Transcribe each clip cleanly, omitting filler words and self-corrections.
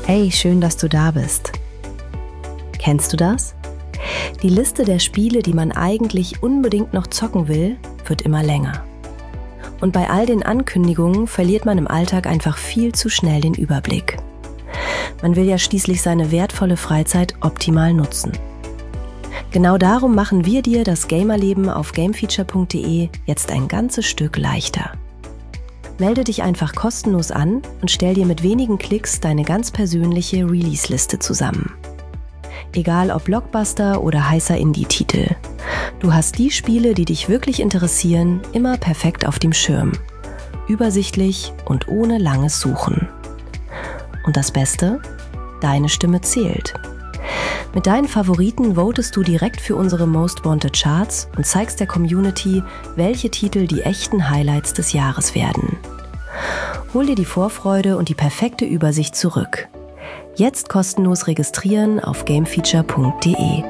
Hey, schön, dass du da bist. Kennst du das? Die Liste der Spiele, die man eigentlich unbedingt noch zocken will, wird immer länger. Und bei all den Ankündigungen verliert man im Alltag einfach viel zu schnell den Überblick. Man will ja schließlich seine wertvolle Freizeit optimal nutzen. Genau darum machen wir dir das Gamerleben auf gamefeature.de jetzt ein ganzes Stück leichter. Melde dich einfach kostenlos an und stell dir mit wenigen Klicks deine ganz persönliche Release-Liste zusammen. Egal ob Blockbuster oder heißer Indie-Titel. Du hast die Spiele, die dich wirklich interessieren, immer perfekt auf dem Schirm. Übersichtlich und ohne langes Suchen. Und das Beste? Deine Stimme zählt. Mit deinen Favoriten votest du direkt für unsere Most Wanted Charts und zeigst der Community, welche Titel die echten Highlights des Jahres werden. Hol dir die Vorfreude und die perfekte Übersicht zurück. Jetzt kostenlos registrieren auf gamefeature.de.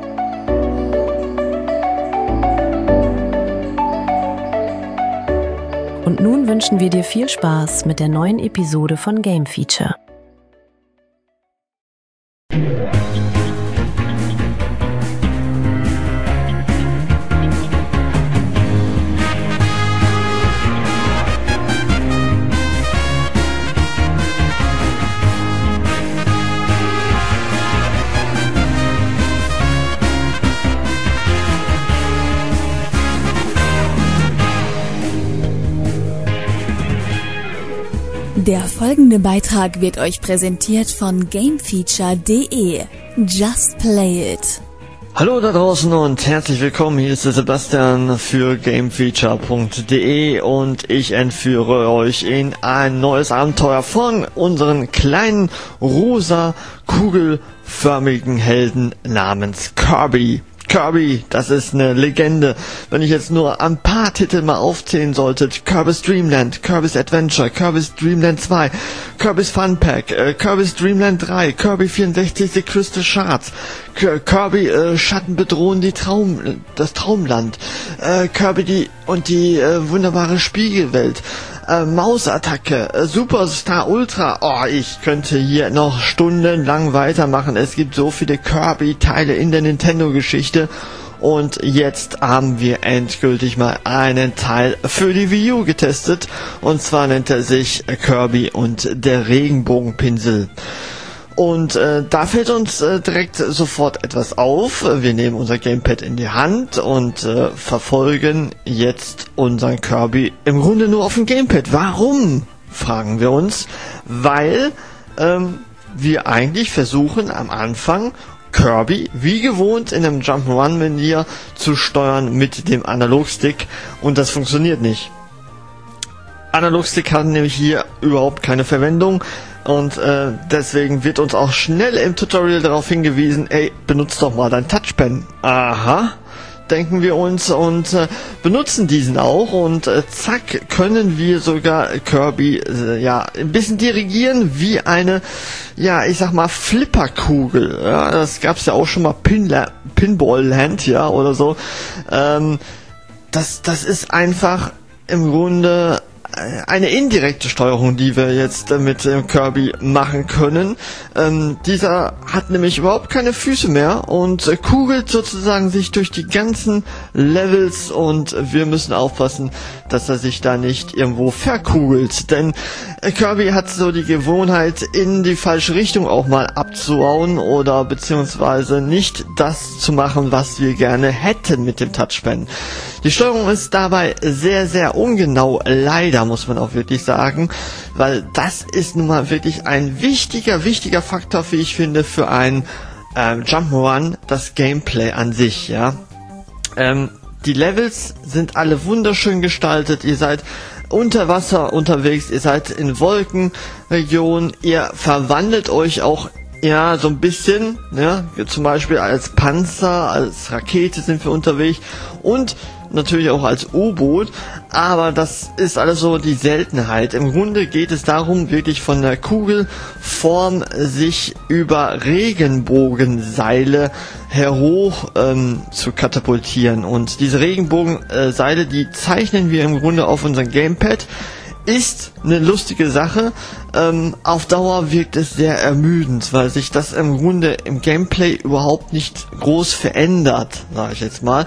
Und nun wünschen wir dir viel Spaß mit der neuen Episode von Game Feature. Der folgende Beitrag wird euch präsentiert von gamefeature.de. Just play it. Hallo da draußen und herzlich willkommen, hier ist der Sebastian für gamefeature.de und ich entführe euch in ein neues Abenteuer von unseren kleinen rosa kugelförmigen Helden namens Kirby. Kirby, das ist eine Legende. Wenn ich jetzt nur ein paar Titel mal aufzählen sollte: Kirby's Dream Land, Kirby's Adventure, Kirby's Dream Land 2, Kirby's Fun Pack, Kirby's Dream Land 3, Kirby 64 The Crystal Shards, Kirby Schatten bedrohen das Traumland, Kirby die wunderbare Spiegelwelt, Mausattacke, Superstar Ultra. Oh, ich könnte hier noch stundenlang weitermachen. Es gibt so viele Kirby-Teile in der Nintendo-Geschichte. Und jetzt haben wir endgültig mal einen Teil für die Wii U getestet. Und zwar nennt er sich Kirby und der Regenbogenpinsel. Und da fällt uns direkt sofort etwas auf. Wir nehmen unser Gamepad in die Hand und verfolgen jetzt unseren Kirby im Grunde nur auf dem Gamepad. Warum? Fragen wir uns. Weil wir eigentlich versuchen am Anfang Kirby wie gewohnt in einem Jump'n'Run-Manier zu steuern mit dem Analogstick, und das funktioniert nicht. Analogstick hat nämlich hier überhaupt keine Verwendung. Und deswegen wird uns auch schnell im Tutorial darauf hingewiesen: ey, benutzt doch mal dein Touchpen. Aha, denken wir uns, und benutzen diesen auch, und zack, können wir sogar Kirby ein bisschen dirigieren wie eine, ich sag mal, Flipperkugel. Ja, das gab's ja auch schon mal, Pinball Land, oder so. Das ist einfach im Grunde eine indirekte Steuerung, die wir jetzt mit dem Kirby machen können. Dieser hat nämlich überhaupt keine Füße mehr und kugelt sozusagen sich durch die ganzen Levels, und wir müssen aufpassen, dass er sich da nicht irgendwo verkugelt, denn Kirby hat so die Gewohnheit, in die falsche Richtung auch mal abzuhauen oder beziehungsweise nicht das zu machen, was wir gerne hätten mit dem Touchpen. Die Steuerung ist dabei sehr, sehr ungenau, leider, muss man auch wirklich sagen, weil das ist nun mal wirklich ein wichtiger Faktor, wie ich finde, für ein Jump'n'Run, das Gameplay an sich, die Levels sind alle wunderschön gestaltet, ihr seid unter Wasser unterwegs, ihr seid in Wolkenregionen, ihr verwandelt euch auch so ein bisschen, zum Beispiel als Panzer, als Rakete sind wir unterwegs und natürlich auch als U-Boot, aber das ist alles so die Seltenheit. Im Grunde geht es darum, wirklich von der Kugelform sich über Regenbogenseile hoch zu katapultieren, und diese Regenbogenseile, die zeichnen wir im Grunde auf unserem Gamepad ist eine lustige Sache. Auf Dauer wirkt es sehr ermüdend, weil sich das im Grunde im Gameplay überhaupt nicht groß verändert, sage ich jetzt mal.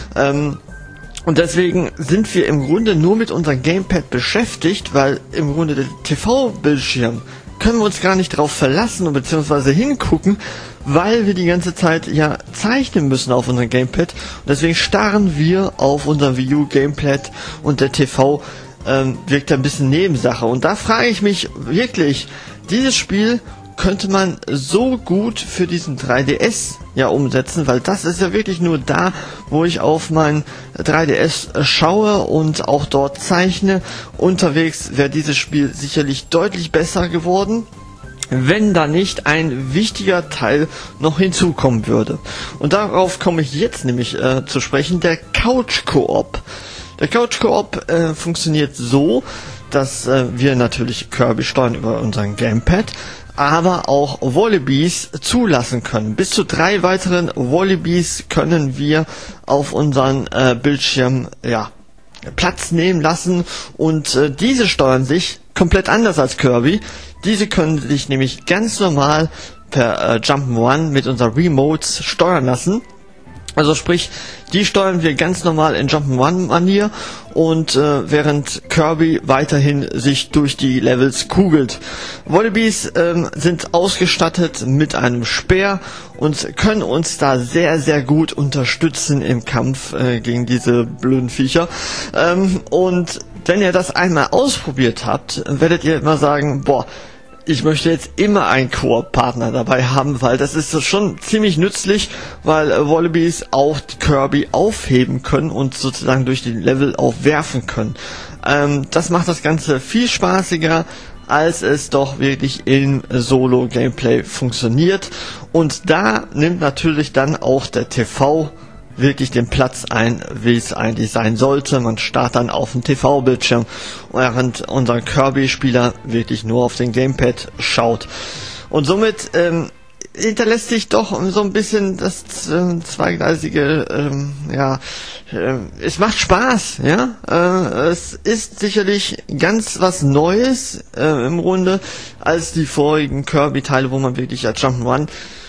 Und deswegen sind wir im Grunde nur mit unserem Gamepad beschäftigt, weil im Grunde der TV-Bildschirm können wir uns gar nicht drauf verlassen beziehungsweise hingucken, weil wir die ganze Zeit ja zeichnen müssen auf unserem Gamepad. Und deswegen starren wir auf unser Wii U Gamepad und der TV wirkt ein bisschen Nebensache. Und da frage ich mich wirklich, dieses Spiel könnte man so gut für diesen 3DS ja umsetzen, weil das ist ja wirklich nur da, wo ich auf mein 3DS schaue und auch dort zeichne. Unterwegs wäre dieses Spiel sicherlich deutlich besser geworden, wenn da nicht ein wichtiger Teil noch hinzukommen würde. Und darauf komme ich jetzt nämlich zu sprechen, der Couch Koop. Der Couch Koop funktioniert so, dass wir natürlich Kirby steuern über unseren Gamepad, aber auch Wallabies zulassen können. Bis zu 3 weiteren Wallabies können wir auf unseren Bildschirm Platz nehmen lassen und diese steuern sich komplett anders als Kirby. Diese können sich nämlich ganz normal per Jump'n'Run mit unserer Remotes steuern lassen. Also sprich, die steuern wir ganz normal in Jump'n'Run-Manier und während Kirby weiterhin sich durch die Levels kugelt. Wallabies sind ausgestattet mit einem Speer und können uns da sehr, sehr gut unterstützen im Kampf gegen diese blöden Viecher. Und wenn ihr das einmal ausprobiert habt, werdet ihr immer sagen, boah, ich möchte jetzt immer einen Koop-Partner dabei haben, weil das ist schon ziemlich nützlich, weil Wallabies auch Kirby aufheben können und sozusagen durch die Level auch werfen können. Das macht das Ganze viel spaßiger, als es doch wirklich im Solo-Gameplay funktioniert. Und da nimmt natürlich dann auch der TV wirklich den Platz ein, wie es eigentlich sein sollte. Man starrt dann auf dem TV-Bildschirm, während unser Kirby-Spieler wirklich nur auf den Gamepad schaut. Und somit hinterlässt sich doch so ein bisschen das zweigleisige, es macht Spaß, ja. Es ist sicherlich ganz was Neues im Grunde als die vorigen Kirby-Teile, wo man wirklich als Jump'n'Run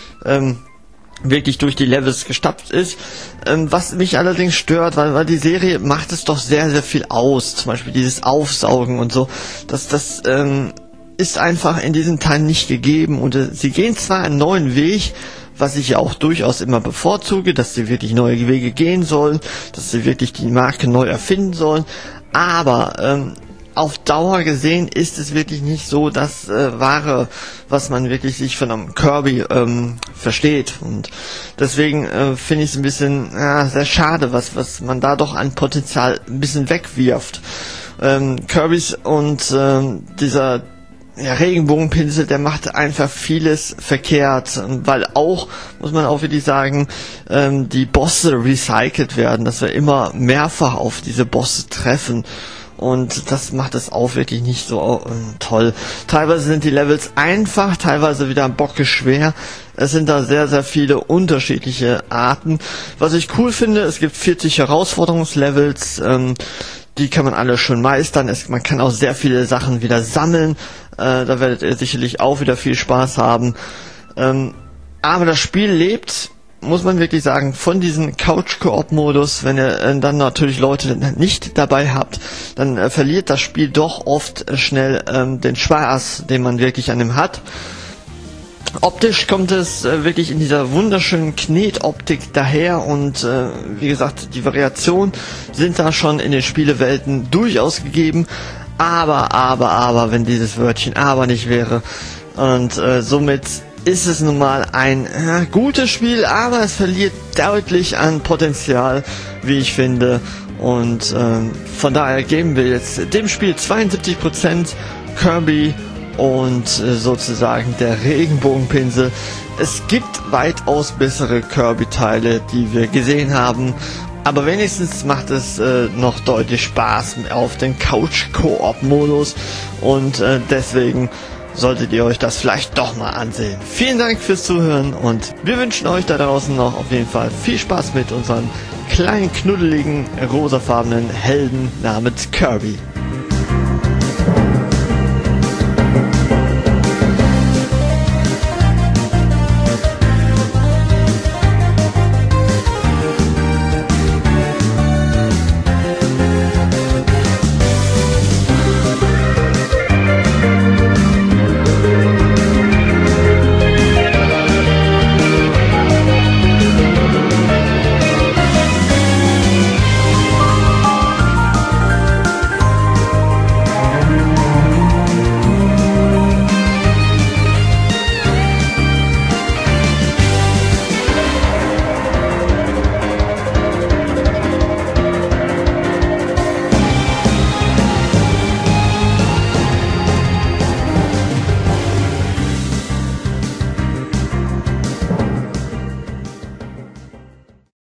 wirklich durch die Levels gestapft ist. Was mich allerdings stört, weil die Serie macht es doch sehr, sehr viel aus. Zum Beispiel dieses Aufsaugen und so. Das ist einfach in diesen Teilen nicht gegeben. Und sie gehen zwar einen neuen Weg, was ich ja auch durchaus immer bevorzuge, dass sie wirklich neue Wege gehen sollen, dass sie wirklich die Marke neu erfinden sollen. Aber auf Dauer gesehen ist es wirklich nicht so das Wahre, was man wirklich sich von einem Kirby versteht. Und deswegen finde ich es ein bisschen sehr schade, was man da doch an Potenzial ein bisschen wegwirft. Kirbys und dieser Regenbogenpinsel, der macht einfach vieles verkehrt, weil auch, muss man auch wirklich sagen, die Bosse recycelt werden, dass wir immer mehrfach auf diese Bosse treffen. Und das macht es auch wirklich nicht so toll. Teilweise sind die Levels einfach, teilweise wieder bockeschwer. Es sind da sehr, sehr viele unterschiedliche Arten. Was ich cool finde, es gibt 40 Herausforderungslevels. Die kann man alle schön meistern. Man kann auch sehr viele Sachen wieder sammeln. Da werdet ihr sicherlich auch wieder viel Spaß haben. Aber das Spiel lebt, muss man wirklich sagen, von diesem Couch-Koop-Modus. Wenn ihr dann natürlich Leute nicht dabei habt, dann verliert das Spiel doch oft schnell den Spaß, den man wirklich an ihm hat. Optisch kommt es wirklich in dieser wunderschönen Knetoptik daher und wie gesagt, die Variationen sind da schon in den Spielewelten durchaus gegeben. Aber, wenn dieses Wörtchen aber nicht wäre. Und somit ist es nun mal ein gutes Spiel, aber es verliert deutlich an Potenzial, wie ich finde. Und von daher geben wir jetzt dem Spiel 72% Kirby und sozusagen der Regenbogenpinsel. Es gibt weitaus bessere Kirby-Teile, die wir gesehen haben. Aber wenigstens macht es noch deutlich Spaß auf den Couch-Koop-Modus. Und deswegen solltet ihr euch das vielleicht doch mal ansehen. Vielen Dank fürs Zuhören und wir wünschen euch da draußen noch auf jeden Fall viel Spaß mit unserem kleinen, knuddeligen, rosafarbenen Helden namens Kirby.